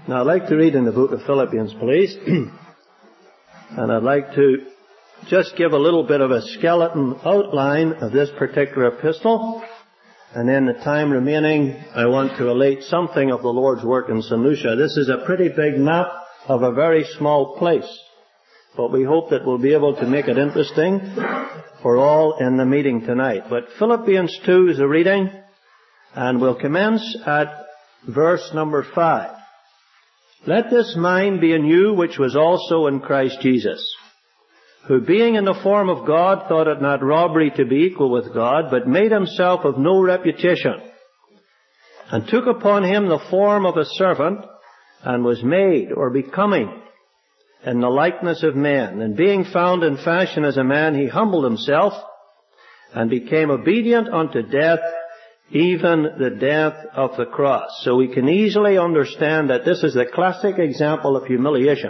Now I'd like to read in the book of Philippians, please. And I'd like to just give a little bit of a skeleton outline of this particular epistle. And in the time remaining, I want to relate something of the Lord's work in St. Lucia. This is a pretty big map of a very small place. But we hope that we'll be able to make it interesting for all in the meeting tonight. But Philippians 2 is a reading, and we'll commence at verse number 5. Let this mind be in you which was also in Christ Jesus, who being in the form of God thought it not robbery to be equal with God, but made himself of no reputation, and took upon him the form of a servant, and was made, or becoming, in the likeness of men. And being found in fashion as a man, he humbled himself, and became obedient unto death, even the death of the cross. So we can easily understand that this is the classic example of humiliation.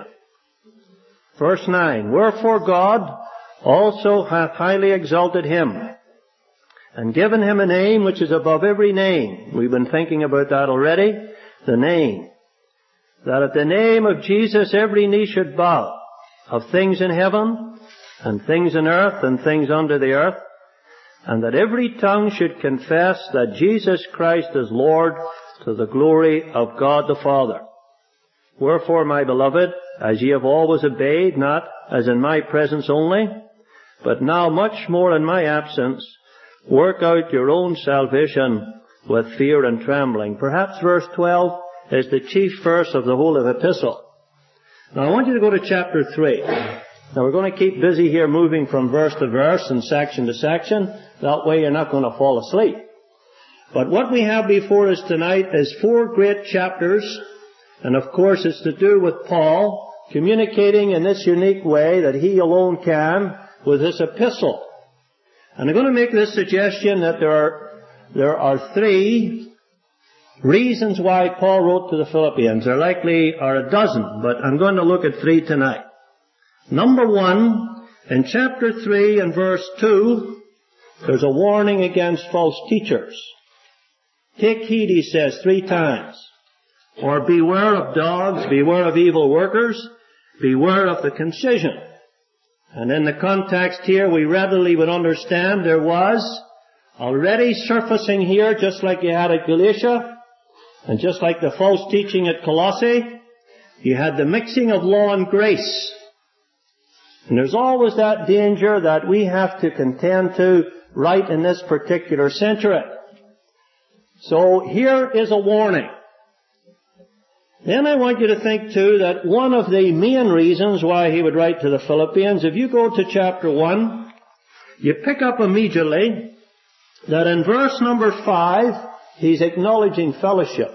Verse 9, wherefore God also hath highly exalted him, and given him a name which is above every name. We've been thinking about that already. The name. That at the name of Jesus every knee should bow, of things in heaven, and things in earth, and things under the earth, and that every tongue should confess that Jesus Christ is Lord, to the glory of God the Father. Wherefore, my beloved, as ye have always obeyed, not as in my presence only, but now much more in my absence, work out your own salvation with fear and trembling. Perhaps verse 12 is the chief verse of the whole of the epistle. Now I want you to go to chapter 3. Now we're going to keep busy here moving from verse to verse and section to section. That way you're not going to fall asleep. But what we have before us tonight is 4 great chapters. And of course it's to do with Paul communicating in this unique way that he alone can with this epistle. And I'm going to make this suggestion that there are 3 reasons why Paul wrote to the Philippians. There likely are a dozen, but I'm going to look at 3 tonight. Number 1, in chapter 3 and verse 2, there's a warning against false teachers. Take heed, he says 3 times. Or beware of dogs, beware of evil workers, beware of the concision. And in the context here, we readily would understand there was already surfacing here, just like you had at Galatia, and just like the false teaching at Colossae, you had the mixing of law and grace. And there's always that danger that we have to contend to right in this particular century. So here is a warning. Then I want you to think too that one of the main reasons why he would write to the Philippians, if you go to chapter 1, you pick up immediately that in verse number 5, he's acknowledging fellowship.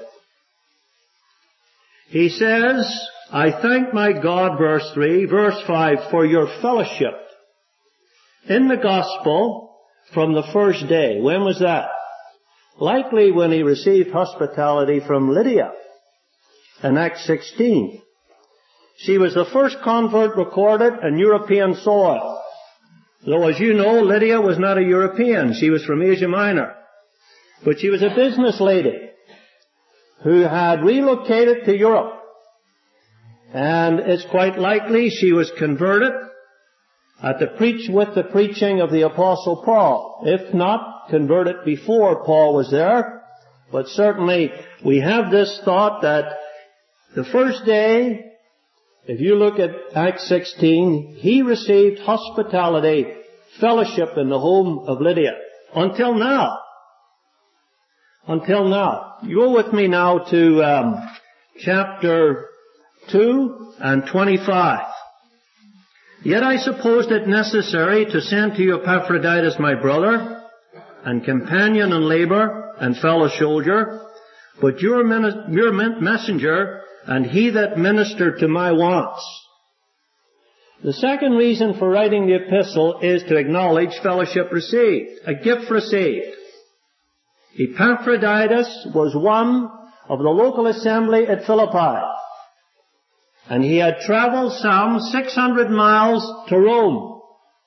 He says, I thank my God, verse 3, verse 5, for your fellowship in the gospel from the first day. When was that? Likely when he received hospitality from Lydia in Acts 16. She was the first convert recorded in European soil. Though, as you know, Lydia was not a European. She was from Asia Minor. But she was a business lady who had relocated to Europe. And it's quite likely she was converted with the preaching of the Apostle Paul. If not, converted before Paul was there. But certainly we have this thought that the first day, if you look at Acts 16, he received hospitality, fellowship in the home of Lydia. Until now. Until now. You go with me now to chapter 2 and 25. Yet I supposed it necessary to send to you Epaphroditus my brother, and companion in labor, and fellow soldier, but your messenger, and he that ministered to my wants. The second reason for writing the epistle is to acknowledge fellowship received, a gift received. Epaphroditus was one of the local assembly at Philippi, and he had traveled some 600 miles to Rome.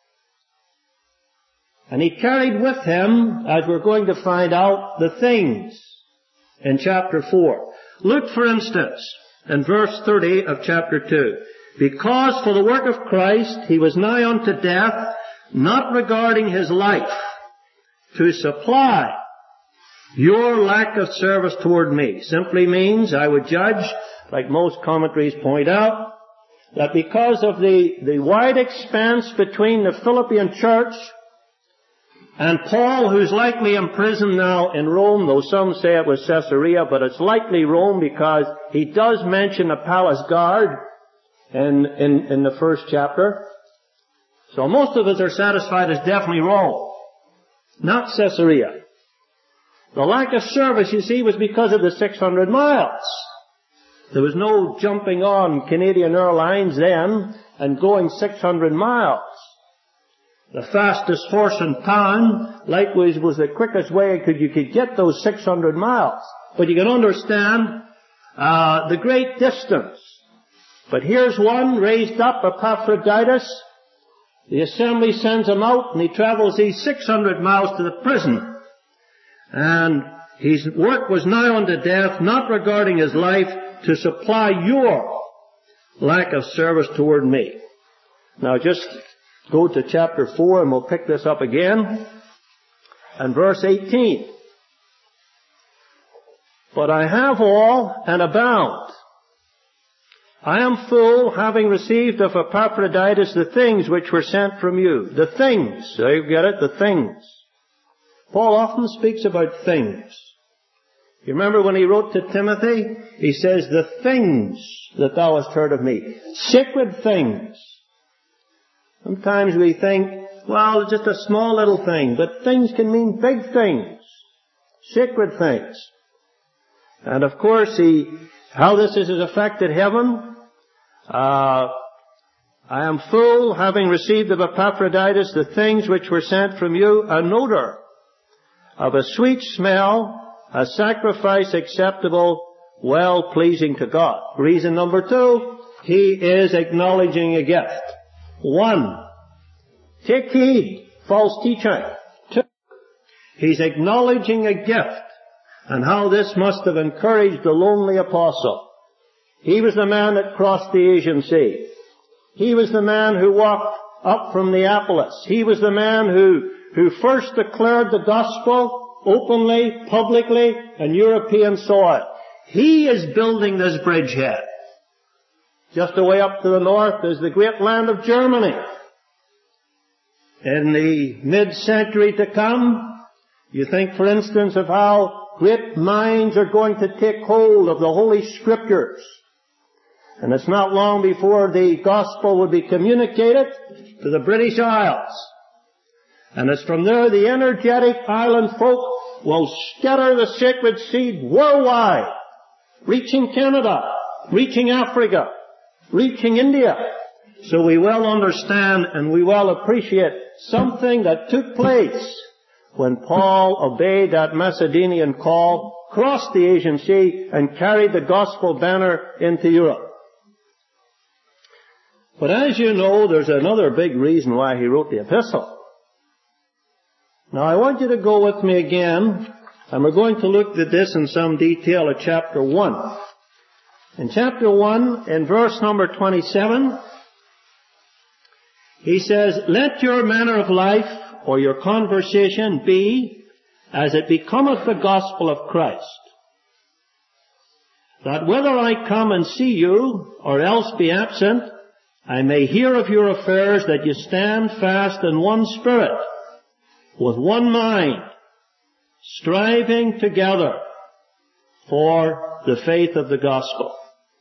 And he carried with him, as we're going to find out, the things in chapter 4. Look, for instance, and verse 30 of chapter 2. Because for the work of Christ he was nigh unto death, not regarding his life, to supply your lack of service toward me. Simply means, I would judge, like most commentaries point out, that because of the wide expanse between the Philippian church and Paul, who's likely imprisoned now in Rome, though some say it was Caesarea, but it's likely Rome because he does mention a palace guard in the first chapter. So most of us are satisfied it's definitely Rome, not Caesarea. The lack of service, you see, was because of the 600 miles. There was no jumping on Canadian Airlines then and going 600 miles. The fastest horse in town, likewise, was the quickest way you could get those 600 miles. But you can understand the great distance. But here's one raised up, Epaphroditus. The assembly sends him out, and he travels these 600 miles to the prison. And his work was nigh unto death, not regarding his life, to supply your lack of service toward me. Now just go to chapter 4 and we'll pick this up again. And verse 18. But I have all and abound. I am full, having received of Epaphroditus the things which were sent from you. The things. So you get it? The things. Paul often speaks about things. You remember when he wrote to Timothy? He says, the things that thou hast heard of me. Sacred things. Sometimes we think, well, it's just a small little thing. But things can mean big things. Sacred things. And of course, how this has affected heaven. I am full, having received of Epaphroditus the things which were sent from you, an odor of a sweet smell, a sacrifice acceptable, well-pleasing to God. Reason number 2, he is acknowledging a gift. 1, take heed, false teaching. 2, he's acknowledging a gift, and how this must have encouraged the lonely apostle. He was the man that crossed the Asian Sea. He was the man who walked up from Neapolis. He was the man who first declared the gospel openly, publicly, on European soil. He is building this bridgehead. Just away up to the north is the great land of Germany. In the mid-century to come, you think, for instance, of how great minds are going to take hold of the Holy Scriptures. And it's not long before the gospel will be communicated to the British Isles. And it's from there the energetic island folk will scatter the sacred seed worldwide, reaching Canada, reaching Africa, reaching India. So we well understand and we well appreciate something that took place when Paul obeyed that Macedonian call, crossed the Asian Sea, and carried the gospel banner into Europe. But as you know, there's another big reason why he wrote the epistle. Now I want you to go with me again, and we're going to look at this in some detail at chapter 1. In chapter 1, in verse number 27, he says, let your manner of life, or your conversation, be as it becometh the gospel of Christ, that whether I come and see you, or else be absent, I may hear of your affairs, that you stand fast in one spirit, with one mind, striving together for the faith of the gospel.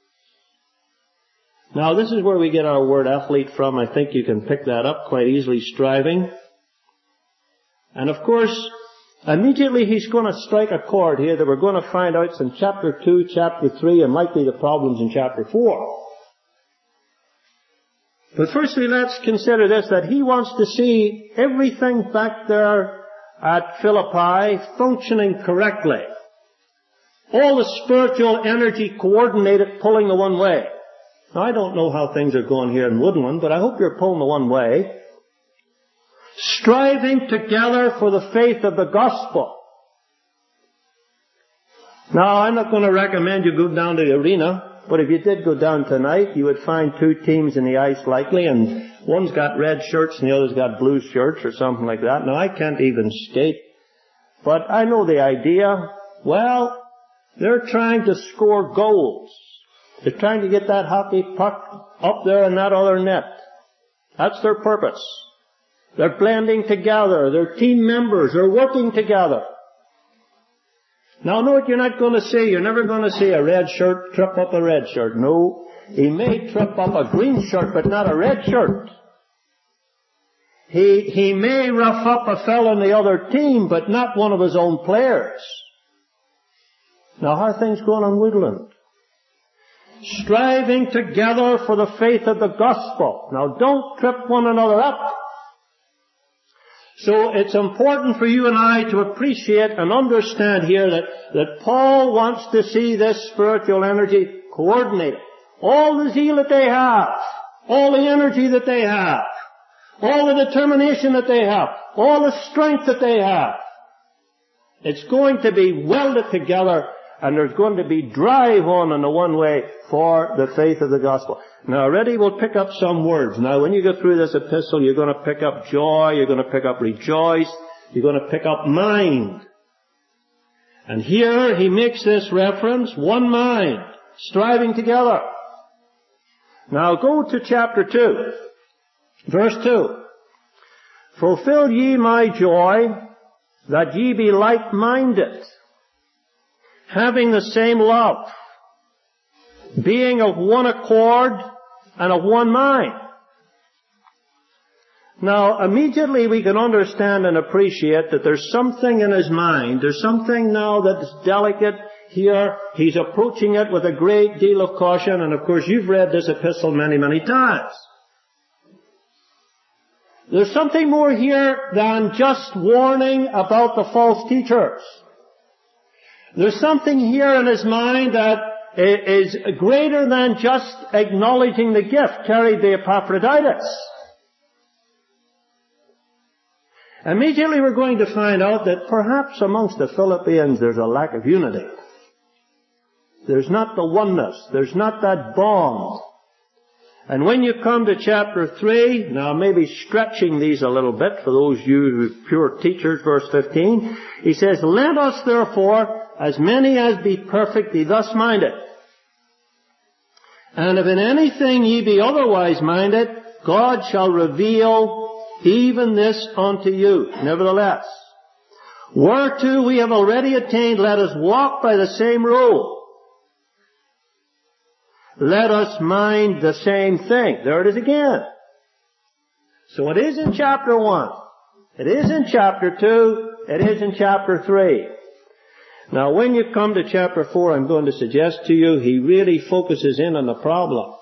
Now this is where we get our word athlete from. I think you can pick that up quite easily, striving. And of course, immediately he's going to strike a chord here that we're going to find out in chapter 2, chapter 3, and likely the problems in chapter 4. But firstly, let's consider this, that he wants to see everything back there at Philippi functioning correctly. All the spiritual energy coordinated, pulling the one way. Now, I don't know how things are going here in Woodland, but I hope you're pulling the one way. Striving together for the faith of the gospel. Now, I'm not going to recommend you go down to the arena But if you did go down tonight, you would find two teams in the ice likely, and one's got red shirts and the other's got blue shirts or something like that. Now, I can't even skate, but I know the idea. Well, they're trying to score goals. They're trying to get that hockey puck up there in that other net. That's their purpose. They're blending together. They're team members. They're working together. Now, note, you're not going to see, you're never going to see a red shirt trip up a red shirt. No. He may trip up a green shirt, but not a red shirt. He may rough up a fellow in the other team, but not one of his own players. Now, how are things going on Woodland? Striving together for the faith of the gospel. Now, don't trip one another up. So it's important for you and I to appreciate and understand here that Paul wants to see this spiritual energy coordinated. All the zeal that they have, all the energy that they have, all the determination that they have, all the strength that they have, it's going to be welded together, and there's going to be drive on in the one way for the faith of the gospel. Now, already we'll pick up some words. Now, when you go through this epistle, you're going to pick up joy, you're going to pick up rejoice, you're going to pick up mind. And here he makes this reference, one mind, striving together. Now, go to chapter 2, verse 2. Fulfill ye my joy, that ye be like-minded, having the same love, being of one accord and of one mind. Now, immediately we can understand and appreciate that there's something in his mind, there's something now that's delicate here. He's approaching it with a great deal of caution, and of course you've read this epistle many, many times. There's something more here than just warning about the false teachers. There's something here in his mind that is greater than just acknowledging the gift carried by Epaphroditus. Immediately we're going to find out that perhaps amongst the Philippians there's a lack of unity. There's not the oneness. There's not that bond. And when you come to chapter 3, now maybe stretching these a little bit for those of you pure teachers, verse 15, he says, let us therefore, as many as be perfect, be thus minded. And if in anything ye be otherwise minded, God shall reveal even this unto you. Nevertheless, whereto we have already attained, let us walk by the same rule. Let us mind the same thing. There it is again. So it is in chapter 1. It is in chapter 2. It is in chapter 3. Now when you come to chapter 4, I'm going to suggest to you, he really focuses in on the problem.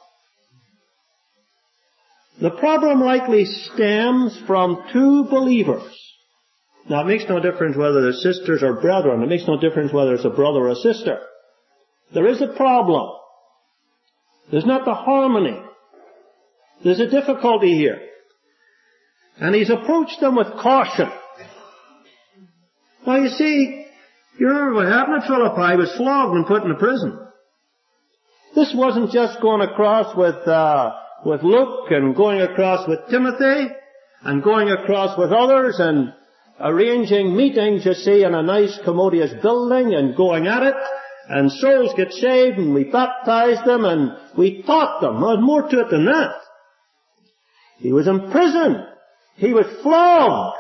The problem likely stems from two believers. Now it makes no difference whether they're sisters or brethren. It makes no difference whether it's a brother or a sister. There is a problem. There's not the harmony. There's a difficulty here. And he's approached them with caution. Now you see, you remember what happened at Philippi. He was flogged and put in a prison. This wasn't just going across with Luke and going across with Timothy and going across with others and arranging meetings, you see, in a nice commodious building and going at it. And souls get saved, and we baptized them, and we taught them. There's more to it than that. He was in prison. He was flogged.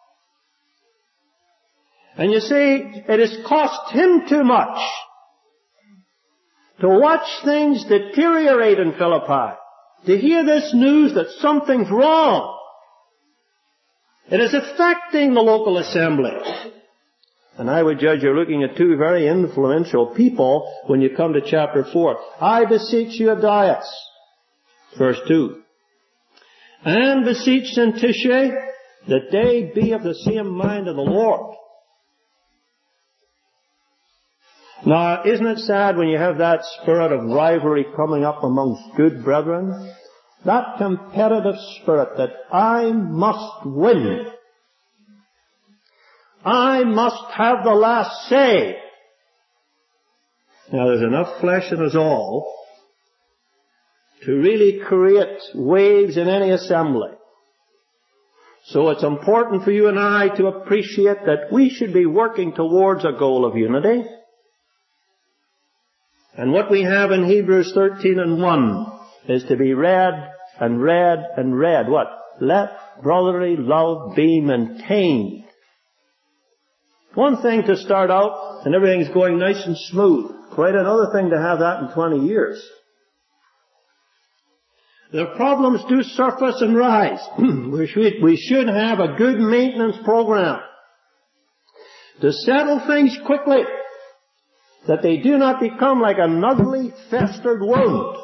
And you see, it has cost him too much to watch things deteriorate in Philippi, to hear this news that something's wrong. It is affecting the local assembly. And I would judge you're looking at two very influential people when you come to chapter 4. I beseech you, Euodias, verse 2. And beseech Syntyche that they be of the same mind of the Lord. Now, isn't it sad when you have that spirit of rivalry coming up amongst good brethren? That competitive spirit that I must win. I must have the last say. Now, there's enough flesh in us all to really create waves in any assembly. So it's important for you and I to appreciate that we should be working towards a goal of unity. And what we have in Hebrews 13:1 is to be read and read and read. What? Let brotherly love be maintained. One thing to start out and everything's going nice and smooth. Quite another thing to have that in 20 years. The problems do surface and rise. We should have a good maintenance program to settle things quickly, that they do not become like an ugly, festered wound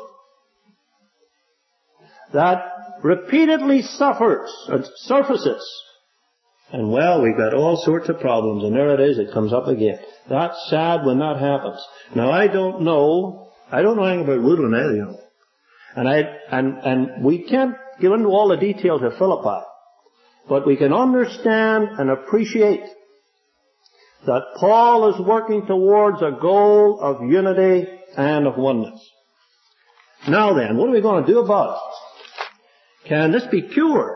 that repeatedly surfaces. And well, we've got all sorts of problems, and there it is, it comes up again. That's sad when that happens. Now I don't know anything about Woodland either, you know. And we can't get into all the details of Philippi, but we can understand and appreciate that Paul is working towards a goal of unity and of oneness. Now then, what are we going to do about it? Can this be cured?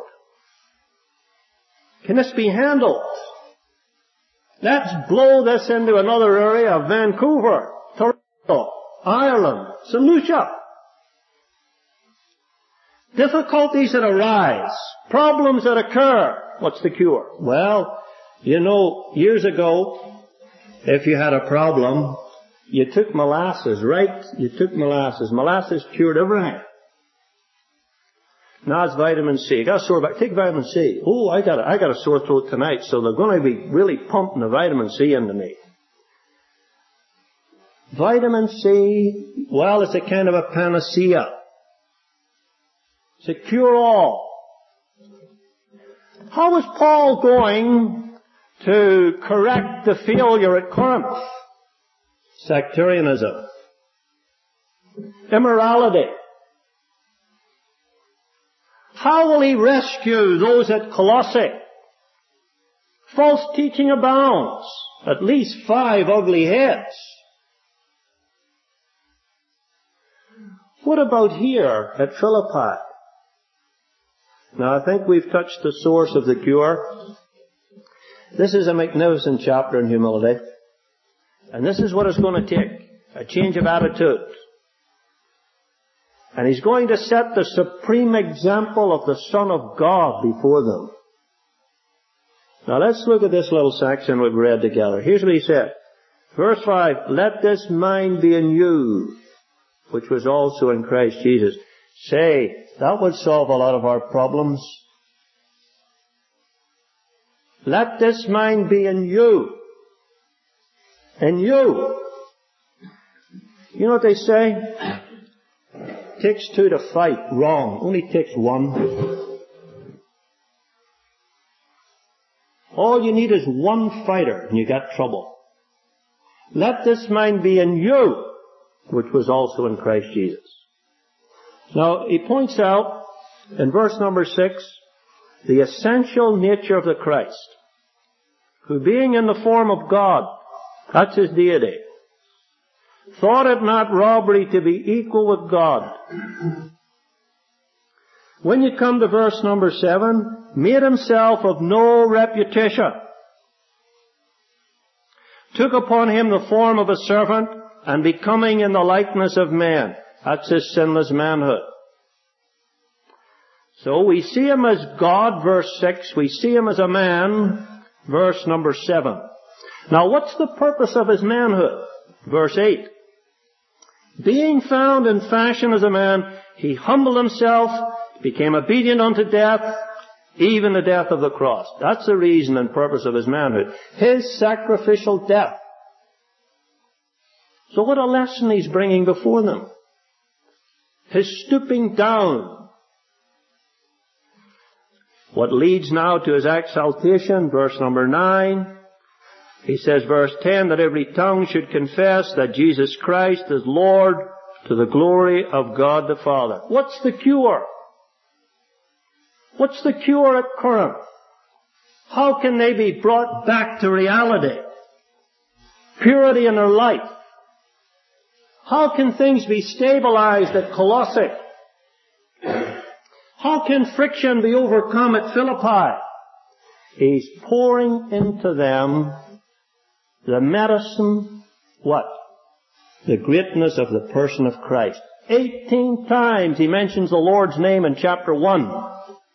Can this be handled? Let's blow this into another area of Vancouver, Toronto, Ireland, St. Lucia. Difficulties that arise, problems that occur. What's the cure? Well, you know, years ago, if you had a problem, you took molasses, right? You took molasses. Molasses cured everything. Now it's vitamin C. Got a sore back. Take vitamin C. Oh, I got a sore throat tonight, so they're going to be really pumping the vitamin C into me. Vitamin C, well, it's a kind of a panacea. It's a cure-all. How is Paul going to correct the failure at Corinth? Sectarianism. Immorality. How will he rescue those at Colossae? False teaching abounds. At least 5 ugly heads. What about here at Philippi? Now I think we've touched the source of the cure. This is a magnificent chapter in humility. And this is what it's going to take. A change of attitude. And he's going to set the supreme example of the Son of God before them. Now let's look at this little section we've read together. Here's what he said. Verse 5, let this mind be in you, which was also in Christ Jesus. Say, that would solve a lot of our problems. Let this mind be in you. In you. You know what they say? It takes 2 to fight. Wrong. Only takes 1. All you need is 1 fighter and you got trouble. Let this mind be in you, which was also in Christ Jesus. Now, he points out in verse number 6, the essential nature of the Christ, who being in the form of God, that's his deity, thought it not robbery to be equal with God. When you come to verse number 7, made himself of no reputation, took upon him the form of a servant, and becoming in the likeness of man. That's his sinless manhood. So we see him as God, verse 6. We see him as a man, verse number 7. Now what's the purpose of his manhood? Verse 8. Being found in fashion as a man, he humbled himself, became obedient unto death, even the death of the cross. That's the reason and purpose of his manhood. His sacrificial death. So what a lesson he's bringing before them. His stooping down. What leads now to his exaltation, verse number 9. He says, verse 10, that every tongue should confess that Jesus Christ is Lord to the glory of God the Father. What's the cure? What's the cure at Corinth? How can they be brought back to reality? Purity in their life. How can things be stabilized at Colossae? How can friction be overcome at Philippi? He's pouring into them the medicine, what? The greatness of the person of Christ. 18 times he mentions the Lord's name in chapter 1.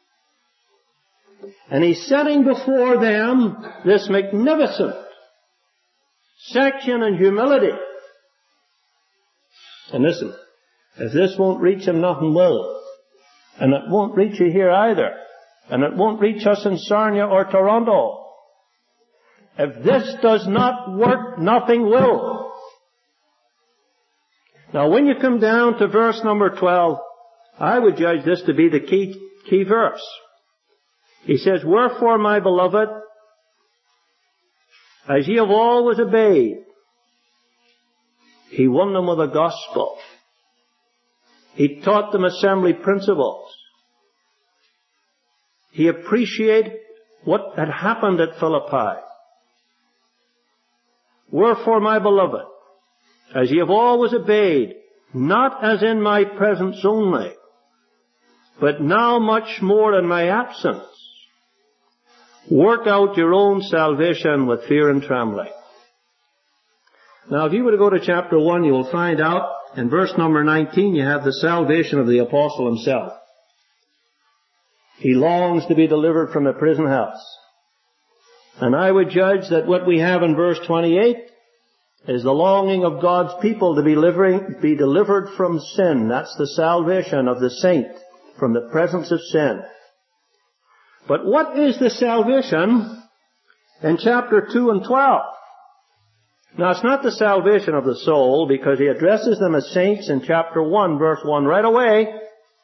And he's setting before them this magnificent section in humility. And listen, if this won't reach him, nothing will. And it won't reach you here either. And it won't reach us in Sarnia or Toronto. If this does not work, nothing will. Now when you come down to verse number 12, I would judge this to be the key verse. He says, "Wherefore, my beloved, as ye have always obeyed," he won them with the gospel. He taught them assembly principles. He appreciated what had happened at Philippi. "Wherefore, my beloved, as ye have always obeyed, not as in my presence only, but now much more in my absence, work out your own salvation with fear and trembling." Now, if you were to go to chapter 1, you will find out in verse number 19 you have the salvation of the apostle himself. He longs to be delivered from the prison house. And I would judge that what we have in verse 28 is the longing of God's people to be delivered from sin. That's the salvation of the saint from the presence of sin. But what is the salvation in chapter 2 and 12? Now, it's not the salvation of the soul, because he addresses them as saints in chapter 1, verse 1 right away.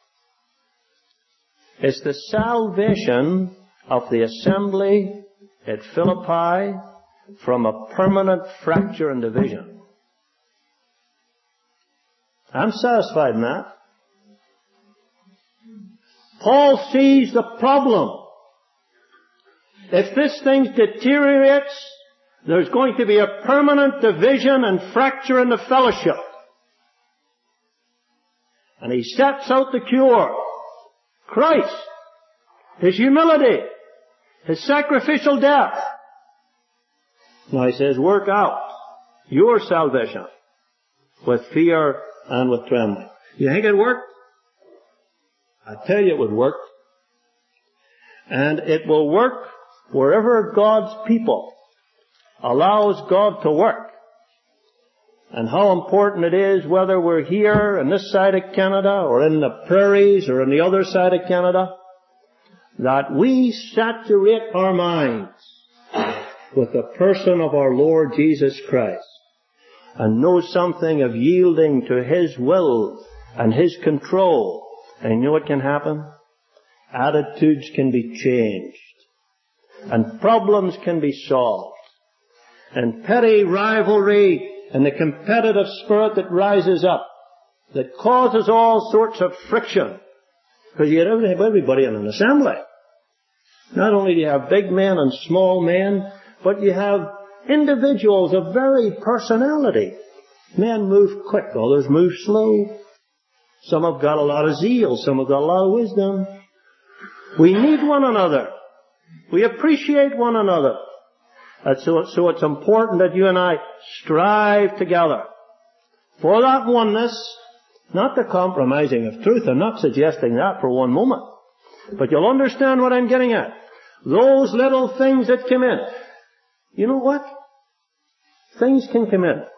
It's the salvation of the assembly at Philippi from a permanent fracture and division. I'm satisfied in that. Paul sees the problem. If this thing deteriorates, there's going to be a permanent division and fracture in the fellowship. And he sets out the cure. Christ, His humility, His sacrificial death. Now he says, work out your salvation with fear and with trembling. You think it worked? I tell you it would work. And it will work wherever God's people allows God to work. And how important it is, whether we're here on this side of Canada or in the prairies or on the other side of Canada, that we saturate our minds with the person of our Lord Jesus Christ and know something of yielding to His will and His control. And you know what can happen? Attitudes can be changed and problems can be solved. And petty rivalry and the competitive spirit that rises up, that causes all sorts of friction. Because you have everybody in an assembly. Not only do you have big men and small men, but you have individuals of varied personality. Men move quick, others move slow. Some have got a lot of zeal, some have got a lot of wisdom. We need one another. We appreciate one another. So it's important that you and I strive together for that oneness, not the compromising of truth. I'm not suggesting that for one moment. But you'll understand what I'm getting at. Those little things that come in. You know what? Things can come in.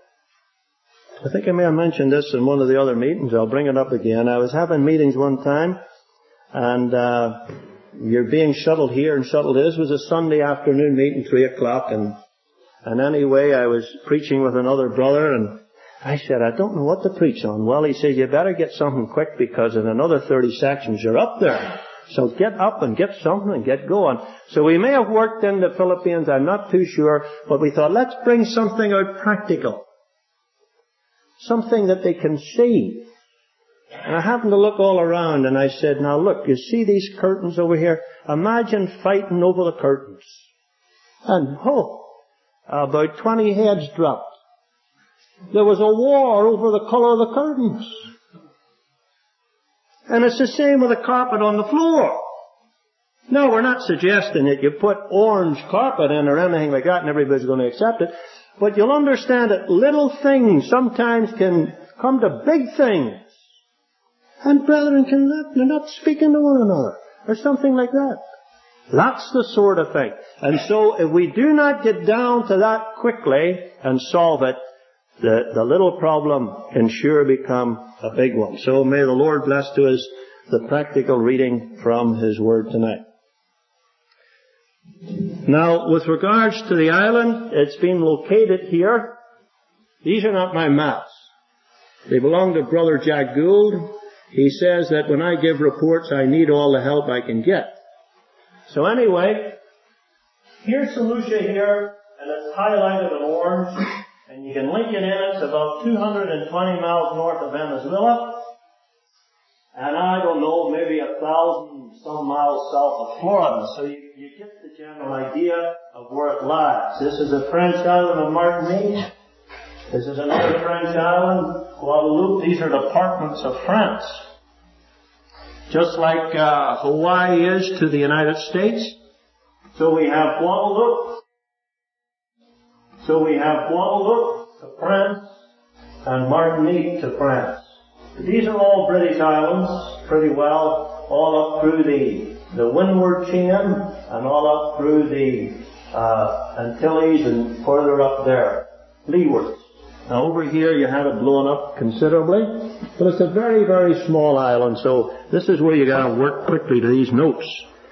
I think I may have mentioned this in one of the other meetings. I'll bring it up again. I was having meetings one time, and you're being shuttled here and shuttled there. This was a Sunday afternoon meeting, 3 o'clock, and anyway, I was preaching with another brother, and I said, I don't know what to preach on. Well, he said, you better get something quick, because in another 30 sections you're up there. So get up and get something and get going. So we may have worked in the Philippines, I'm not too sure, but we thought, let's bring something out practical. Something that they can see. And I happened to look all around, and I said, now look, you see these curtains over here? Imagine fighting over the curtains. And about 20 heads dropped. There was a war over the color of the curtains. And it's the same with the carpet on the floor. No, we're not suggesting that you put orange carpet in or anything like that and everybody's going to accept it. But you'll understand that little things sometimes can come to big things. And brethren they're not speaking to one another or something like that. That's the sort of thing. And so if we do not get down to that quickly and solve it, the little problem can sure become a big one. So may the Lord bless to us the practical reading from His Word tonight. Now, with regards to the island, it's been located here. These are not my maps. They belong to Brother Jack Gould. He says that when I give reports, I need all the help I can get. So anyway, here's St. Lucia here, and it's highlighted in orange, and you can link it in. It's about 220 miles north of Venezuela, and I don't know, maybe 1,000 some miles south of Florida. So you get the general idea of where it lies. This is a French island of Martinique. This is another French island, Guadeloupe. These are departments of France. Just like Hawaii is to the United States. So we have Guadeloupe. To France and Martinique to France. These are all British islands, pretty well, all up through the windward chain and all up through the Antilles and further up there, leeward. Now over here you have it blown up considerably, but it's a very, very small island, so this is where you gotta work quickly to these notes.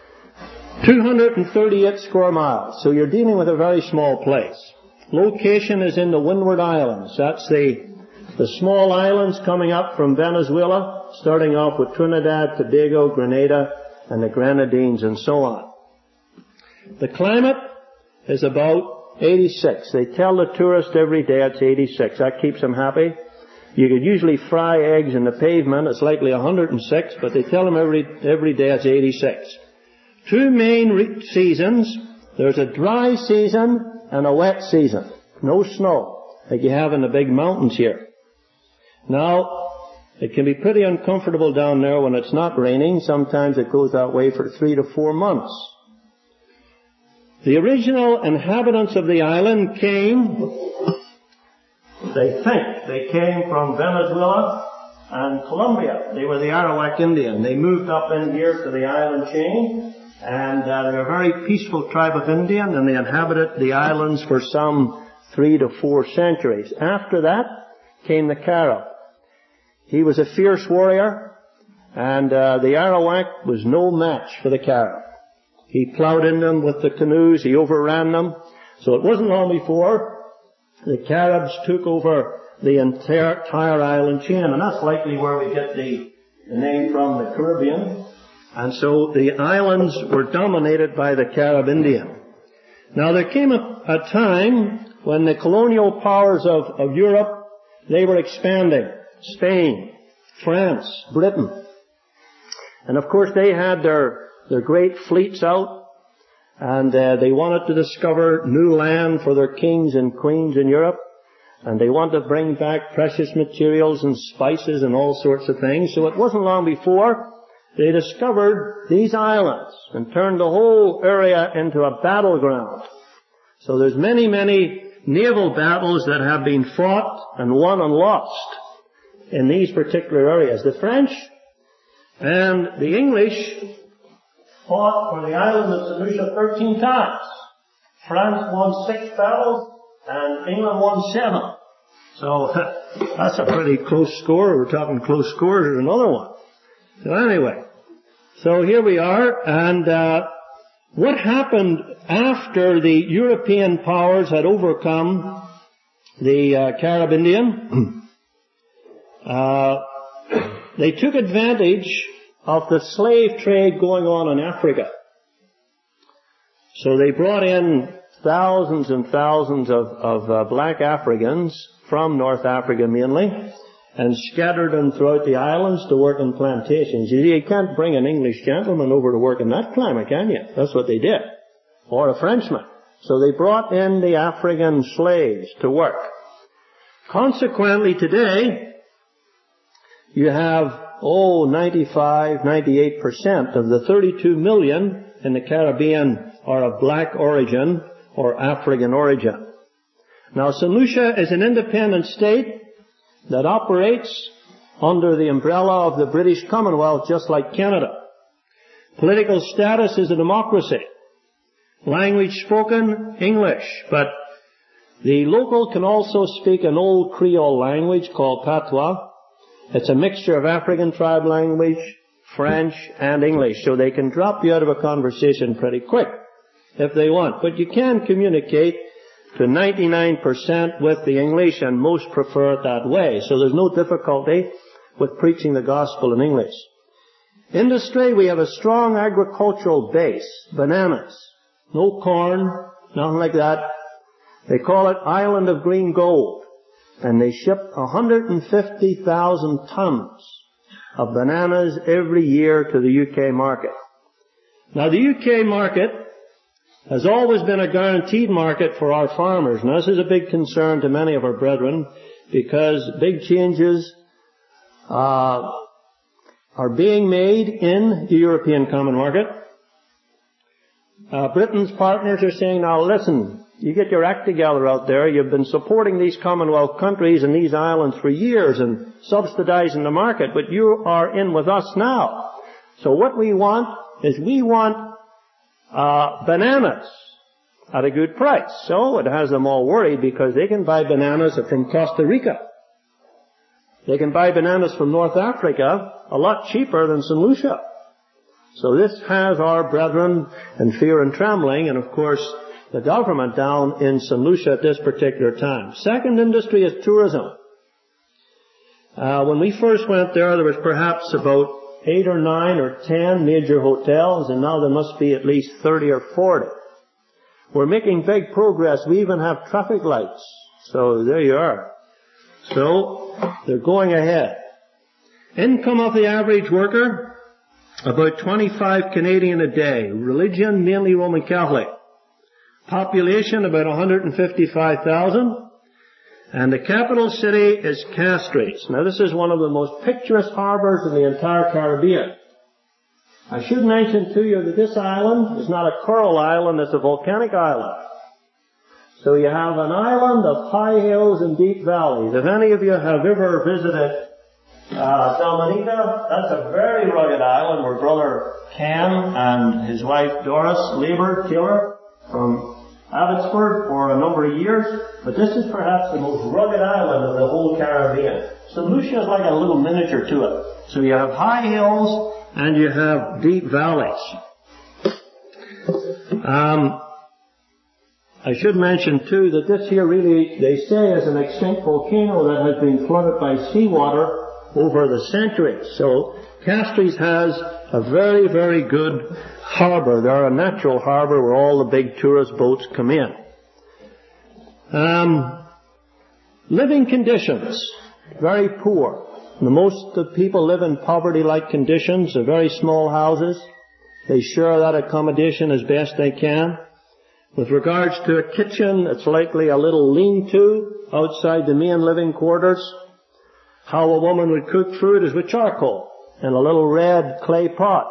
238 square miles, so you're dealing with a very small place. Location is in the Windward Islands. That's the small islands coming up from Venezuela, starting off with Trinidad, Tobago, Grenada, and the Grenadines, and so on. The climate is about 86. They tell the tourist every day it's 86. That keeps them happy. You could usually fry eggs in the pavement. It's likely 106, but they tell them every day it's 86. Two main seasons. There's a dry season and a wet season. No snow, like you have in the big mountains here. Now, it can be pretty uncomfortable down there when it's not raining. Sometimes it goes that way for 3 to 4 months. The original inhabitants of the island came from Venezuela and Colombia. They were the Arawak Indian. They moved up in here to the island chain, and they're a very peaceful tribe of Indian, and they inhabited the islands for some 3 to 4 centuries. After that came the Carib. He was a fierce warrior, and the Arawak was no match for the Carib. He plowed in them with the canoes, he overran them. So it wasn't long before the Caribs took over the entire island chain, and that's likely where we get the name from, the Caribbean. And so the islands were dominated by the Carib Indian. Now there came a time when the colonial powers of Europe, they were expanding. Spain, France, Britain. And of course they had their great fleets out, and they wanted to discover new land for their kings and queens in Europe, and they wanted to bring back precious materials and spices and all sorts of things. So it wasn't long before they discovered these islands and turned the whole area into a battleground. So there's many, many naval battles that have been fought and won and lost in these particular areas. The French and the English fought for the island of St. Lucia 13 times. France won 6 battles and England won 7. So that's a pretty close score. We're talking close scores. There's another one. So anyway, so here we are, and what happened after the European powers had overcome the Carib Indian? They took advantage of the slave trade going on in Africa. So they brought in thousands and thousands of black Africans from North Africa mainly, and scattered them throughout the islands to work in plantations. You can't bring an English gentleman over to work in that climate, can you? That's what they did. Or a Frenchman. So they brought in the African slaves to work. Consequently, today, you have 95, 98% of the 32 million in the Caribbean are of black origin or African origin. Now, St. Lucia is an independent state that operates under the umbrella of the British Commonwealth, just like Canada. Political status is a democracy. Language spoken, English, but the local can also speak an old Creole language called Patois. It's a mixture of African tribe language, French, and English, so they can drop you out of a conversation pretty quick if they want. But you can communicate to 99% with the English, and most prefer it that way. So there's no difficulty with preaching the gospel in English. Industry, we have a strong agricultural base. Bananas. No corn, nothing like that. They call it Island of Green Gold. And they ship 150,000 tons of bananas every year to the UK market. Now, the UK market has always been a guaranteed market for our farmers. Now, this is a big concern to many of our brethren, because big changes are being made in the European Common Market. Britain's partners are saying, now listen, you get your act together out there. You've been supporting these Commonwealth countries and these islands for years and subsidizing the market, but you are in with us now. So what we want is bananas at a good price. So it has them all worried, because they can buy bananas from Costa Rica. They can buy bananas from North Africa a lot cheaper than St. Lucia. So this has our brethren in fear and trembling, and of course the government down in St. Lucia at this particular time. Second industry is tourism. When we first went there was perhaps about 8 or 9 or 10 major hotels, and now there must be at least 30 or 40. We're making big progress. We even have traffic lights. So there you are. So they're going ahead. Income of the average worker, about 25 Canadian a day. Religion, mainly Roman Catholic. Population, about 155,000. And the capital city is Castries. Now, this is one of the most picturesque harbors in the entire Caribbean. I should mention to you that this island is not a coral island, it's a volcanic island. So you have an island of high hills and deep valleys. If any of you have ever visited Dominica, that's a very rugged island where Brother Ken and his wife Doris labored together from Abbotsford for a number of years. But this is perhaps the most rugged island of the whole Caribbean. St. Lucia is like a little miniature to it. So you have high hills and you have deep valleys. I should mention too that this here really, they say, is an extinct volcano that has been flooded by seawater over the centuries. So Castries has a very, very good harbor. They're a natural harbor where all the big tourist boats come in. Living conditions, very poor. Most of the people live in poverty-like conditions, very small houses. They share that accommodation as best they can. With regards to a kitchen, it's likely a little lean-to outside the main living quarters. How a woman would cook food is with charcoal in a little red clay pot.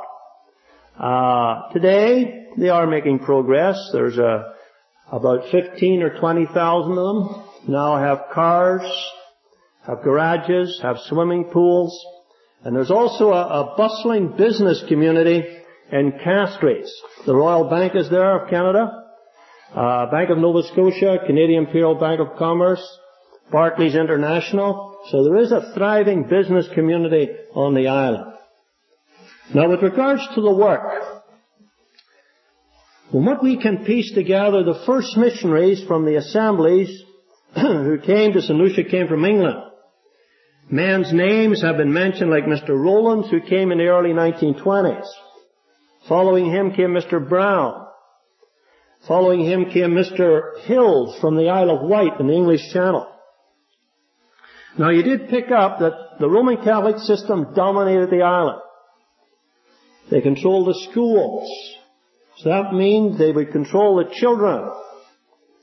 Today, they are making progress. There's about 15 or 20,000 of them now have cars, have garages, have swimming pools. And there's also a bustling business community in Castries. The Royal Bank is there of Canada. Bank of Nova Scotia, Canadian Imperial Bank of Commerce, Barclays International. So there is a thriving business community on the island. Now, with regards to the work, from what we can piece together, the first missionaries from the assemblies who came to St. Lucia came from England. Men's names have been mentioned, like Mr. Rowlands, who came in the early 1920s. Following him came Mr. Brown. Following him came Mr. Hills from the Isle of Wight in the English Channel. Now, you did pick up that the Roman Catholic system dominated the island. They controlled the schools. So that means they would control the children.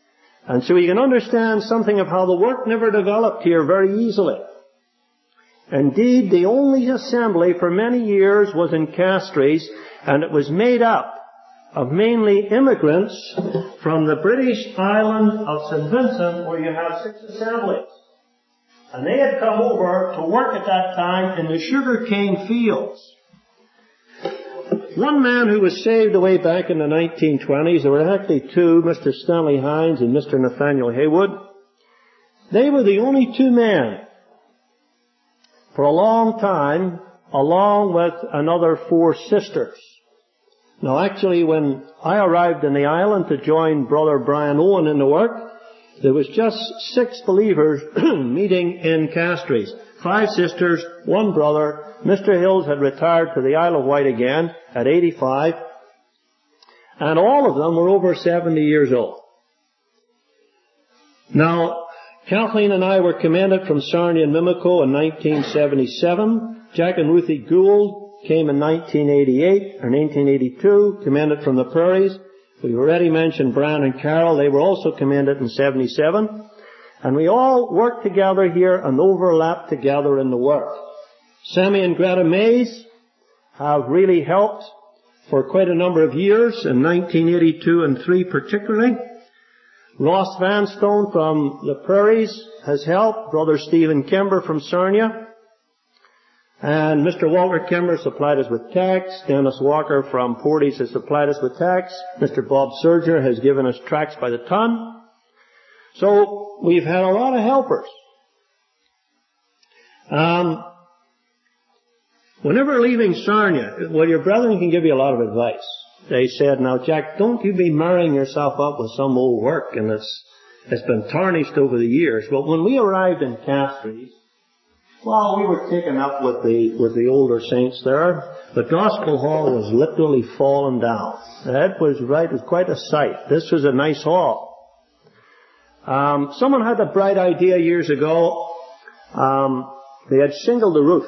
And so you can understand something of how the work never developed here very easily. Indeed, the only assembly for many years was in Castries, and it was made up of mainly immigrants from the British island of St. Vincent, where you have 6 assemblies. And they had come over to work at that time in the sugarcane fields. One man who was saved away back in the 1920s, there were actually 2, Mr. Stanley Hines and Mr. Nathaniel Haywood. They were the only 2 men for a long time, along with another 4 sisters. Now actually, when I arrived in the island to join Brother Brian Owen in the work, there was just 6 believers meeting in Castries. 5 sisters, 1 brother. Mr. Hills had retired to the Isle of Wight again at 85. And all of them were over 70 years old. Now, Kathleen and I were commended from Sarnia and Mimico in 1977. Jack and Ruthie Gould came in 1988 or 1982, commended from the Prairies. We've already mentioned Brian and Carol. They were also commended in 77. And we all worked together here and overlapped together in the work. Sammy and Greta Mays have really helped for quite a number of years, in 1982 and 3 particularly. Ross Vanstone from the Prairies has helped. Brother Stephen Kimber from Sarnia. And Mr. Walter Kimber supplied us with tracts. Dennis Walker from Porties has supplied us with tracts. Mr. Bob Serger has given us tracts by the ton. So we've had a lot of helpers. Whenever leaving Sarnia, well, your brethren can give you a lot of advice. They said, now Jack, don't you be marrying yourself up with some old work and it's been tarnished over the years. But when we arrived in Castries, well, we were taken up with the older saints there. The Gospel Hall was literally fallen down. That was right, it was quite a sight. This was a nice hall. Someone had a bright idea years ago. They had shingled the roof.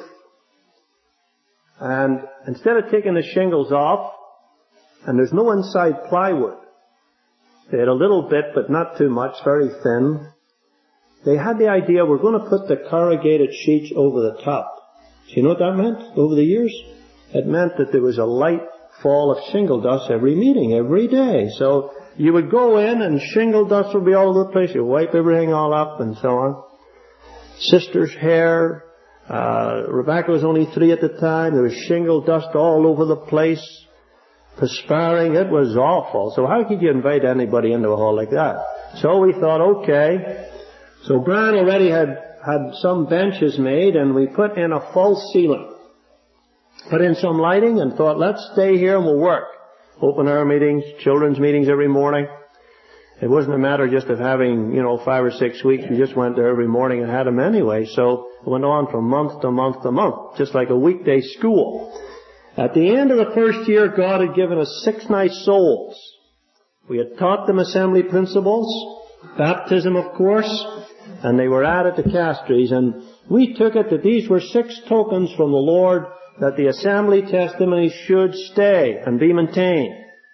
And instead of taking the shingles off, and there's no inside plywood, they had a little bit, but not too much, very thin. They had the idea, we're going to put the corrugated sheets over the top. Do you know what that meant over the years? It meant that there was a light fall of shingle dust every meeting, every day. So you would go in and shingle dust would be all over the place. You wipe everything all up and so on. Sister's hair. Rebecca was only 3 at the time. There was shingle dust all over the place. Perspiring. It was awful. So how could you invite anybody into a hall like that? So we thought, okay. So Brian already had some benches made, and we put in a false ceiling. Put in some lighting and thought, let's stay here and we'll work. Open air meetings, children's meetings every morning. It wasn't a matter just of having, 5 or 6 weeks. We just went there every morning and had them anyway. So it went on from month to month to month, just like a weekday school. At the end of the first year, God had given us 6 nice souls. We had taught them assembly principles, baptism, of course, and they were added to Castries. And we took it that these were 6 tokens from the Lord that the assembly testimony should stay and be maintained.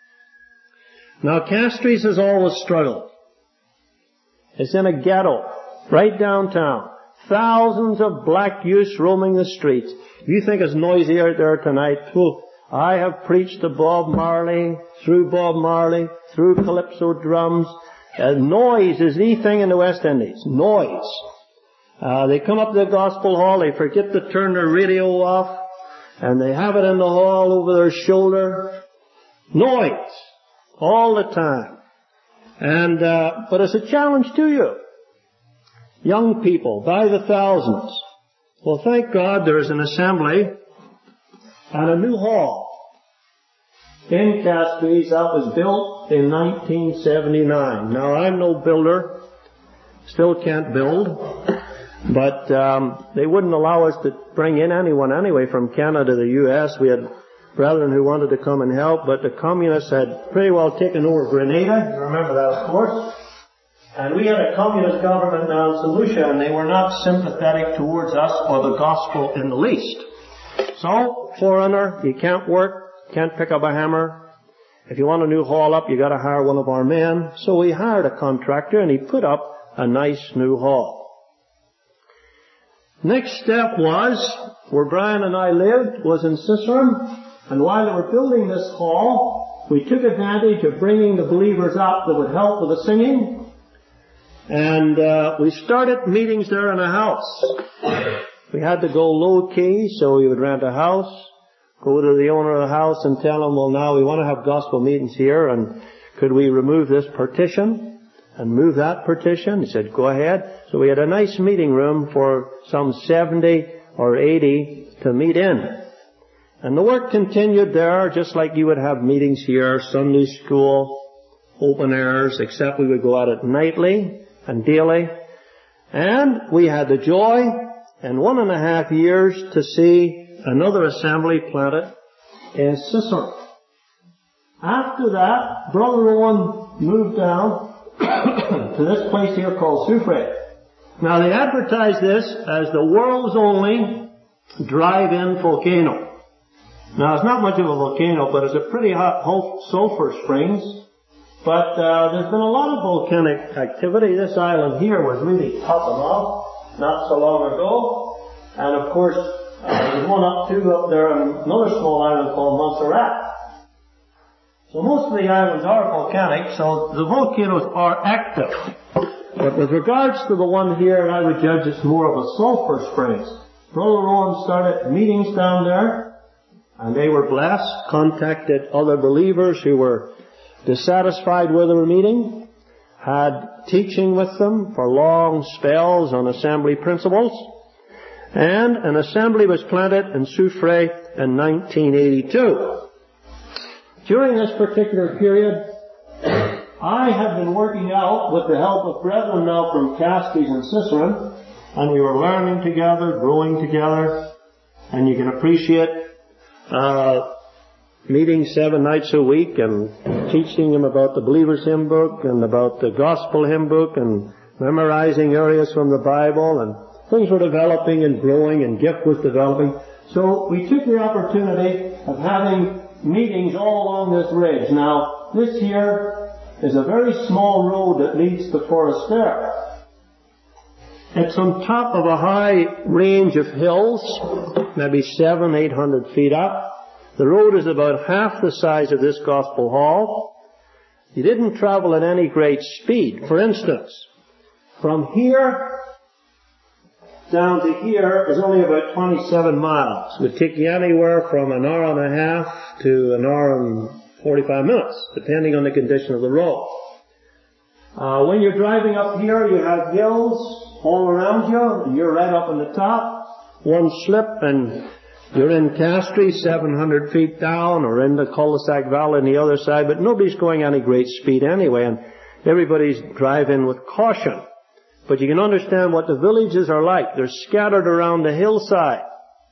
Now, Castries has always struggled. It's in a ghetto, right downtown. Thousands of black youths roaming the streets. You think it's noisy out there tonight? Well, I have preached to Bob Marley, through calypso drums. Noise is the thing in the West Indies. Noise. They come up to the Gospel Hall, they forget to turn their radio off, and they have it in the hall over their shoulder. Noise. All the time. And, but it's a challenge to you. Young people, by the thousands. Well, thank God there is an assembly and a new hall in Castries that was built in 1979. Now, I'm no builder. Still can't build. But, they wouldn't allow us to bring in anyone anyway from Canada to the U.S. We had brethren who wanted to come and help, but the communists had pretty well taken over Grenada. You remember that, of course. And we had a communist government now in St. Lucia, and they were not sympathetic towards us or the gospel in the least. So, foreigner, you can't work, can't pick up a hammer. If you want a new hall up, you got to hire one of our men. So we hired a contractor, and he put up a nice new hall. Next step was, where Brian and I lived, was in Cicerone. And while they were building this hall, we took advantage of bringing the believers up that would help with the singing. And we started meetings there in a house. We had to go low key, so we would rent a house, go to the owner of the house and tell him, well, now we want to have gospel meetings here, and could we remove this partition and move that partition? He said, go ahead. So we had a nice meeting room for some 70 or 80 to meet in. And the work continued there, just like you would have meetings here, Sunday school, open airs, except we would go at it nightly and daily. And we had the joy in 1.5 years to see another assembly planted in Cicerone. After that, Brother Owen moved down to this place here called Soufrière. Now they advertise this as the world's only drive-in volcano. Now it's not much of a volcano, but it's a pretty hot sulfur springs. But there's been a lot of volcanic activity. This island here was really popping off not so long ago. And of course, there's one up there, and another small island called Montserrat. So most of the islands are volcanic, so the volcanoes are active. But with regards to the one here, I would judge it's more of a sulfur springs. Brother Owen started meetings down there, and they were blessed, contacted other believers who were dissatisfied with their meeting, had teaching with them for long spells on assembly principles, and an assembly was planted in Soufrière in 1982. During this particular period, I have been working out with the help of brethren now from Castres and Cicerone, and we were learning together, growing together, and you can appreciate meeting 7 nights a week and teaching them about the Believer's Hymn Book and about the Gospel Hymn Book and memorizing areas from the Bible, and things were developing and growing and gift was developing. So we took the opportunity of having meetings all along this ridge. Now, this here is a very small road that leads to Forestier. It's on top of a high range of hills, maybe 700-800 feet up. The road is about half the size of this gospel hall. You didn't travel at any great speed. For instance, from here down to here is only about 27 miles. It would take you anywhere from an hour and a half to an hour and 45 minutes, depending on the condition of the road. When you're driving up here, you have hills all around you, and you're right up on the top. One slip and you're in Castres, 700 feet down, or in the cul-de-sac valley on the other side, but nobody's going any great speed anyway, and everybody's driving with caution. But you can understand what the villages are like. They're scattered around the hillside.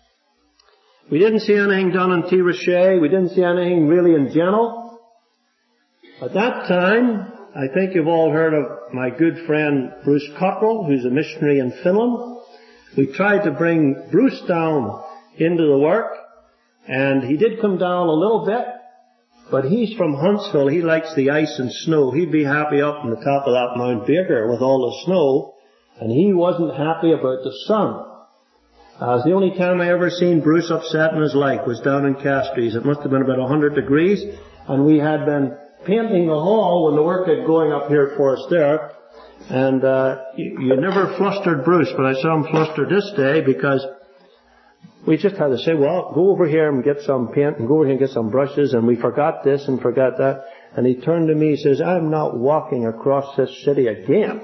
We didn't see anything done in Tiroche. We didn't see anything really in Genoa. At that time, I think you've all heard of my good friend Bruce Cockrell, who's a missionary in Finland. We tried to bring Bruce down into the work, and he did come down a little bit, but he's from Huntsville. He likes the ice and snow. He'd be happy up on the top of that Mount Baker with all the snow, and he wasn't happy about the sun. It's the only time I ever seen Bruce upset in his life was down in Castres. It must have been about 100 degrees, and we had been painting the hall when the work had going up here at Forestier, and you never flustered Bruce, but I saw him flustered this day because we just had to say, well, go over here and get some paint and go over here and get some brushes, and we forgot this and forgot that. And he turned to me and says, I'm not walking across this city again.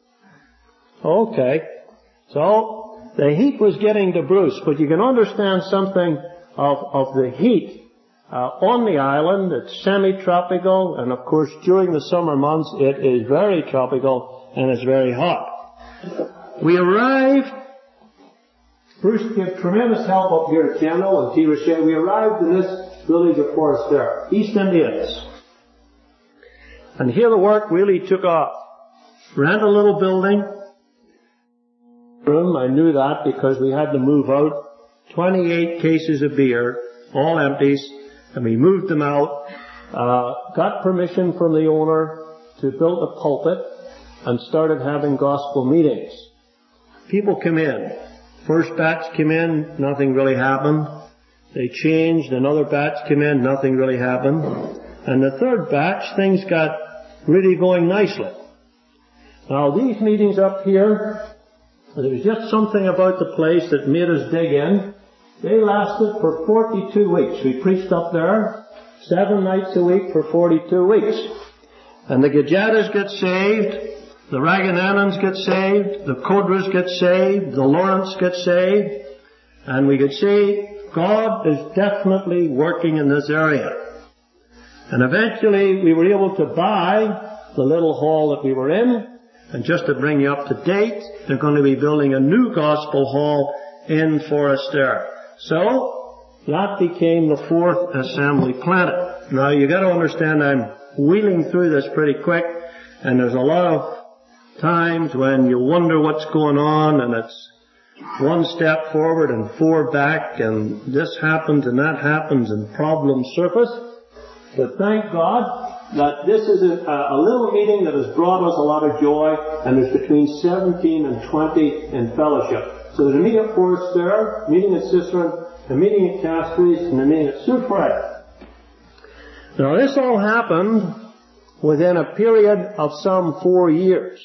Okay. So the heat was getting to Bruce, but you can understand something of the heat on the island. It's semi-tropical, and of course during the summer months it is very tropical and it's very hot. We arrived. Bruce gave tremendous help up here at Genoa and Tiroche. We arrived in this village of Forestier, East Indians. And here the work really took off. Rent a little building. I knew that because we had to move out 28 cases of beer, all empties, and we moved them out, got permission from the owner to build a pulpit, and started having gospel meetings. People come in. First batch came in, nothing really happened. They changed, another batch came in, nothing really happened. And the third batch, things got really going nicely. Now these meetings up here, there was just something about the place that made us dig in. They lasted for 42 weeks. We preached up there 7 nights a week for 42 weeks. And the Gajatas get saved, the Ragananans get saved, the Kodras get saved, the Lawrence get saved, and we could see God is definitely working in this area. And eventually we were able to buy the little hall that we were in, and just to bring you up to date, they're going to be building a new gospel hall in Forester. So, that became the fourth assembly planted. Now you got to understand I'm wheeling through this pretty quick, and there's a lot of times when you wonder what's going on, and it's one step forward and 4 back, and this happens and that happens, and problems surface. But thank God that this is a little meeting that has brought us a lot of joy, and there's between 17 and 20 in fellowship. So there's a meeting at Forester, a meeting at Cicerone, a meeting at Castries, and a meeting at Soufrière. Now this all happened within a period of some 4 years.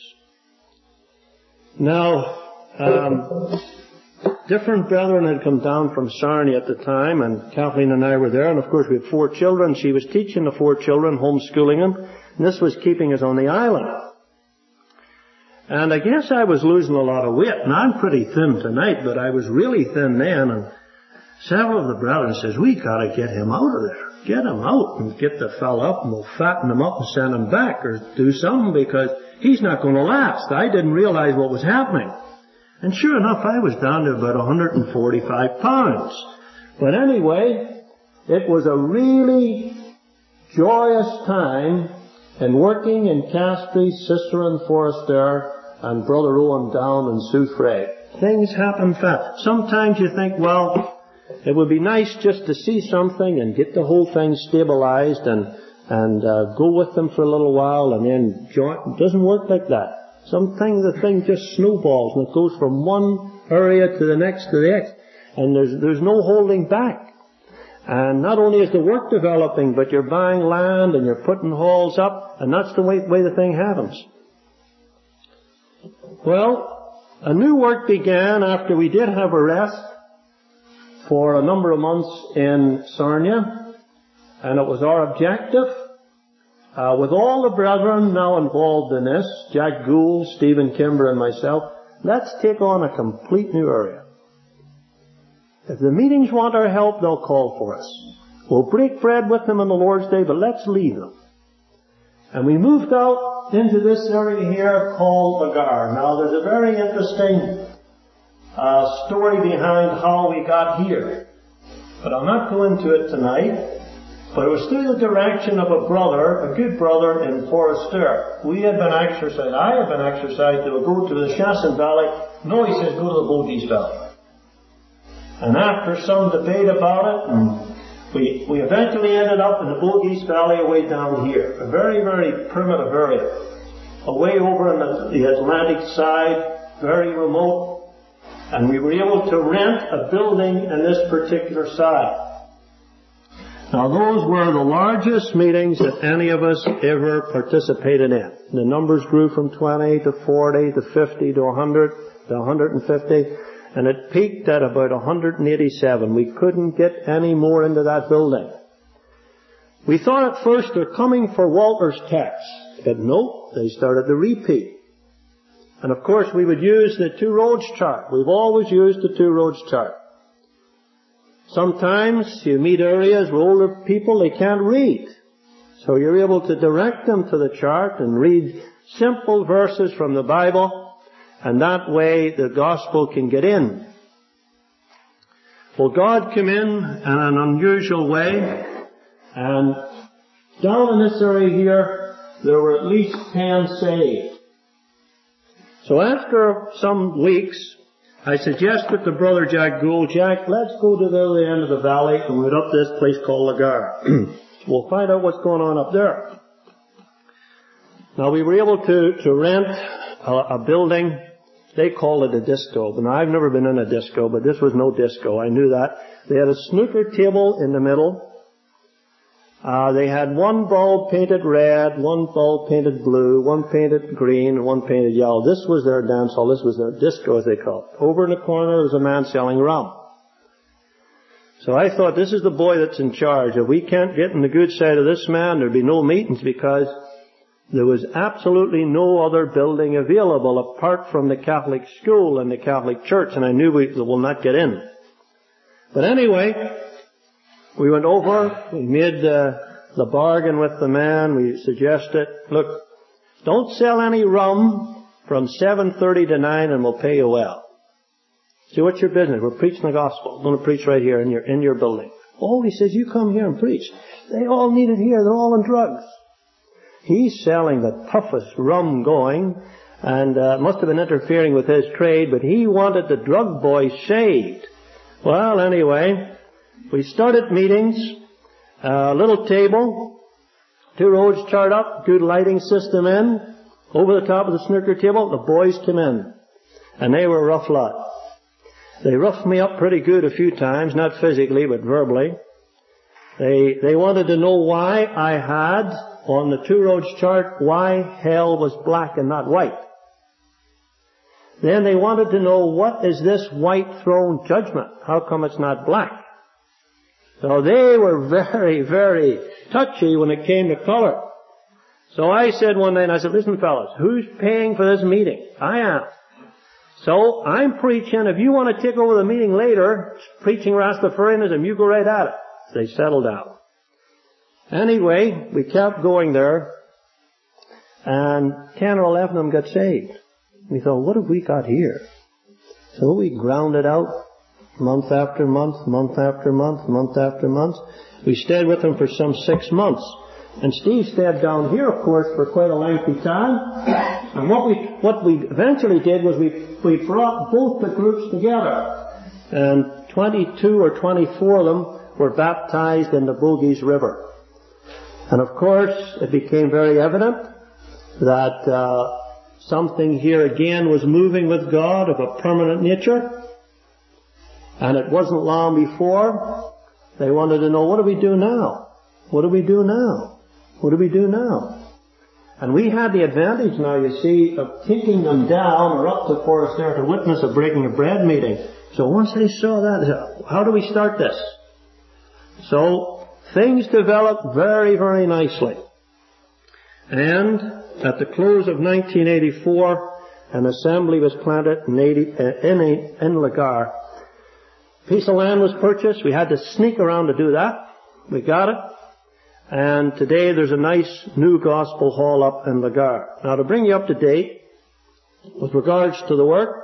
Now, different brethren had come down from Sarnia at the time, and Kathleen and I were there, and of course we had 4 children. She was teaching the 4 children, homeschooling them, and this was keeping us on the island. And I guess I was losing a lot of weight, and I'm pretty thin tonight, but I was really thin then, and several of the brethren says, we gotta get him out of there. Get him out and get the fella up, and we'll fatten him up and send him back, or do something, because he's not going to last. I didn't realize what was happening. And sure enough, I was down to about 145 pounds. But anyway, it was a really joyous time in working in Castries, Cicerone, Forester, and Brother Owen down in Soufrière. Things happen fast. Sometimes you think, well, it would be nice just to see something and get the whole thing stabilized and go with them for a little while and then join. It doesn't work like that. Sometimes the thing just snowballs and it goes from one area to the next to the next. And there's no holding back. And not only is the work developing, but you're buying land and you're putting halls up, and that's the way the thing happens. Well, a new work began after we did have a rest for a number of months in Sarnia, and it was our objective, with all the brethren now involved in this, Jack Gould, Stephen Kimber and myself, let's take on a complete new area. If the meetings want our help, they'll call for us. We'll break bread with them on the Lord's Day, but let's leave them. And we moved out into this area here called Lagar. Now there's a very interesting story behind how we got here. But I'll not go into it tonight. But it was through the direction of a brother, a good brother in Forester. We had been exercised. I had been exercised to go to the Chassin Valley. No, he says, go to the Bogies Valley. And after some debate about it, we eventually ended up in the Bogies Valley away down here. A very, very primitive area. Away over on the Atlantic side, very remote. And we were able to rent a building in this particular side. Now those were the largest meetings that any of us ever participated in. The numbers grew from 20 to 40 to 50 to 100 to 150, and it peaked at about 187. We couldn't get any more into that building. We thought at first they're coming for Walter's text, but nope, they started to repeat. And of course we would use the 2 roads chart. We've always used the 2 roads chart. Sometimes you meet areas where older people, they can't read. So you're able to direct them to the chart and read simple verses from the Bible, and that way the gospel can get in. Well, God came in an unusual way, and down in this area here, there were at least 10 saved. So after some weeks, I suggested to Brother Jack Gould, Jack, let's go to the other end of the valley and we're up this place called Lagar. We'll find out what's going on up there. Now we were able to rent a building They called it a disco. But now, I've never been in a disco, but this was no disco. I knew that. They had a snooker table in the middle. They had one bulb painted red, one bulb painted blue, one painted green, and one painted yellow. This was their dance hall. This was their disco, as they call it. Over in the corner was a man selling rum. So I thought, this is the boy that's in charge. If we can't get in the good side of this man, there'd be no meetings, because there was absolutely no other building available apart from the Catholic school and the Catholic church, and I knew we will not get in. But anyway, we went over, we made the bargain with the man. We suggested, look, don't sell any rum from 7:30 to 9 and we'll pay you well. See, what's your business? We're preaching the gospel. We're going to preach right here in your building. Oh, he says, you come here and preach. They all need it here. They're all on drugs. He's selling the toughest rum going, and must have been interfering with his trade, but he wanted the drug boys saved. Well, anyway, we started meetings, a little table, 2 rows charred up, good lighting system in, over the top of the snooker table, the boys came in, and they were a rough lot. They roughed me up pretty good a few times, not physically, but verbally. They wanted to know why I had, on the 2 rows chart, why hell was black and not white. Then they wanted to know, what is this white throne judgment? How come it's not black? So they were very, very touchy when it came to color. So I said one day, and I said, listen fellas, who's paying for this meeting? I am. So I'm preaching. If you want to take over the meeting later, preaching Rastafarianism, you go right at it. They settled down. Anyway, we kept going there, and 10 or 11 of them got saved. We thought, what have we got here? So we ground it out month after month, month after month, month after month. We stayed with them for some 6 months. And Steve stayed down here, of course, for quite a lengthy time. And what we eventually did was we brought both the groups together. And 22 or 24 of them were baptized in the Bogies River. And of course, it became very evident that something here again was moving with God of a permanent nature. And it wasn't long before they wanted to know, what do we do now? What do we do now? What do we do now? And we had the advantage now, you see, of taking them down or up to Forest there to witness a breaking of bread meeting. So once they saw that, they said, how do we start this? So things developed very, very nicely. And at the close of 1984, an assembly was planted in Lagar. A piece of land was purchased. We had to sneak around to do that. We got it. And today there's a nice new gospel hall up in Lagar. Now, to bring you up to date with regards to the work,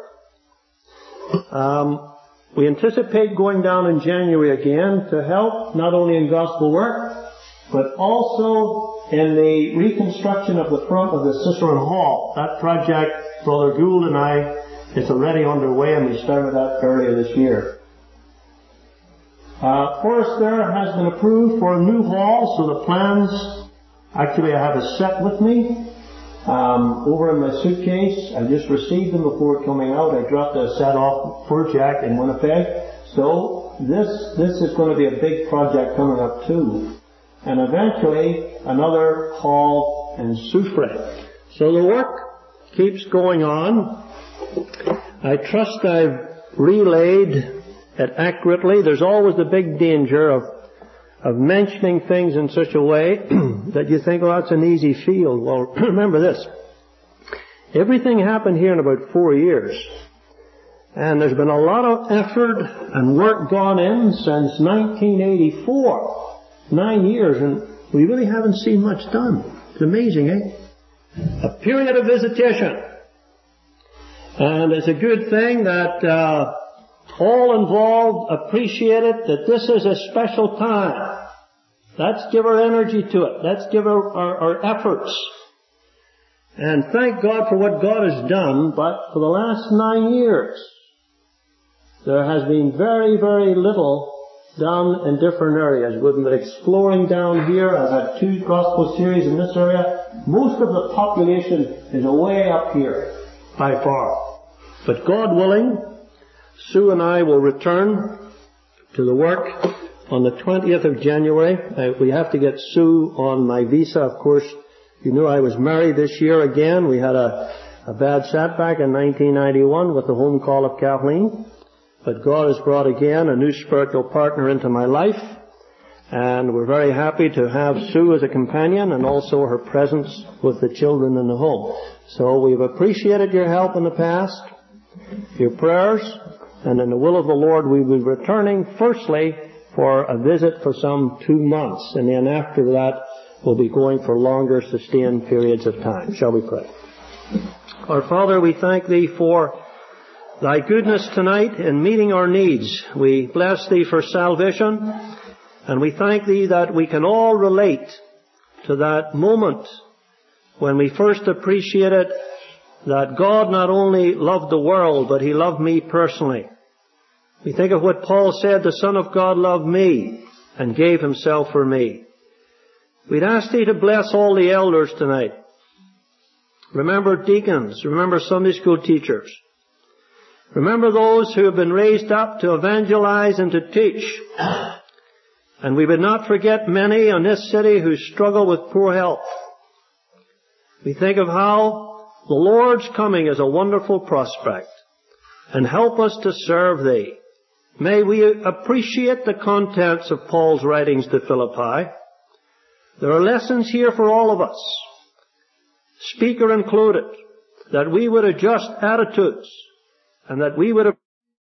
we anticipate going down in January again to help not only in gospel work, but also in the reconstruction of the front of the Cicerone Hall. That project, Brother Gould and I, is already underway, and we started that earlier this year. Forest there has been approved for a new hall, so the plans, actually I have a set with me over in my suitcase. I just received them before coming out. I dropped a set off for Jack in Winnipeg. So this is going to be a big project coming up too. And eventually another hall in Soufrière. So the work keeps going on. I trust I've relayed it accurately. There's always the big danger of mentioning things in such a way that you think, oh, that's an easy field. Well, remember this. Everything happened here in about 4 years. And there's been a lot of effort and work gone in since 1984. 9 years, and we really haven't seen much done. It's amazing, eh? A period of visitation. And it's a good thing that all involved appreciate it, that this is a special time. Let's give our energy to it. Let's give our efforts. And thank God for what God has done, but for the last 9 years, there has been very, very little done in different areas. We've been exploring down here. I've had 2 gospel series in this area. Most of the population is way up here, by far. But God willing, Sue and I will return to the work on the 20th of January. We have to get Sue on my visa. Of course, you knew I was married this year again. We had a bad setback in 1991 with the home call of Kathleen. But God has brought again a new spiritual partner into my life. And we're very happy to have Sue as a companion and also her presence with the children in the home. So we've appreciated your help in the past, your prayers, and in the will of the Lord we will be returning firstly for a visit for some 2 months. And then after that we'll be going for longer sustained periods of time. Shall we pray? Our Father, we thank Thee for Thy goodness tonight in meeting our needs. We bless Thee for salvation. And we thank Thee that we can all relate to that moment when we first appreciated that God not only loved the world, but He loved me personally. We think of what Paul said, the Son of God loved me and gave Himself for me. We'd ask Thee to bless all the elders tonight. Remember deacons, remember Sunday school teachers. Remember those who have been raised up to evangelize and to teach. And we would not forget many in this city who struggle with poor health. We think of how the Lord's coming is a wonderful prospect. And help us to serve Thee. May we appreciate the contents of Paul's writings to Philippi. There are lessons here for all of us, speaker included, that we would adjust attitudes and that we would